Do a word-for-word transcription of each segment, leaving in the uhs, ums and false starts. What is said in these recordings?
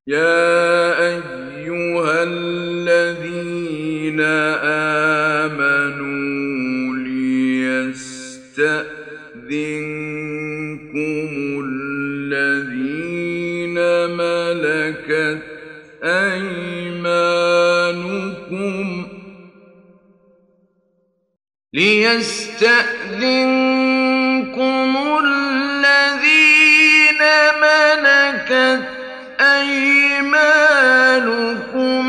يا أيها الذين آمنوا ليستأذنكم الذين ملكت أيمانكم ليستأذنكم الذين ملكت أيمانكم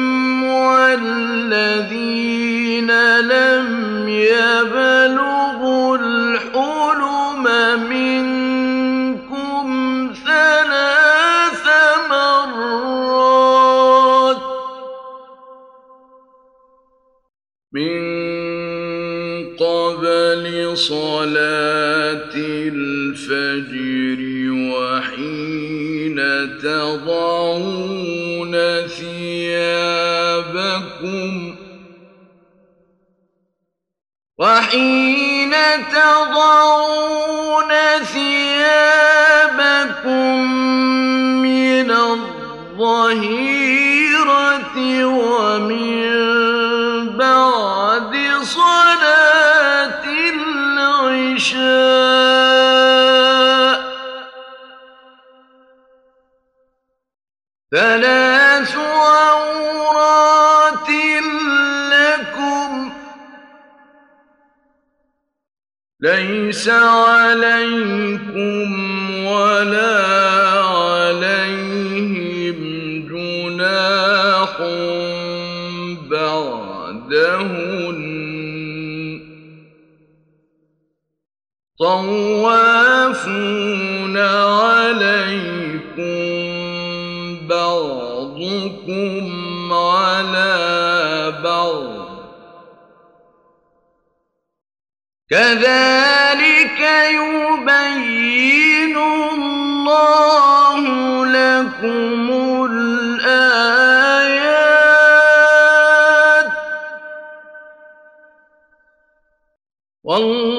والذين لم يبلغوا الحلم منكم ثلاث مرات من قبل صلاة الفجر وحين تضعون ثيابكم وحين تضعون ثيابكم من الظهيرة ومن بعد صلاة العشاء ثلاث عورات لكم ليس عليكم ولا عليهم جناح بعدهن طوافون عليكم بعضكم على بعض كذلك يبين الله لكم الآيات والله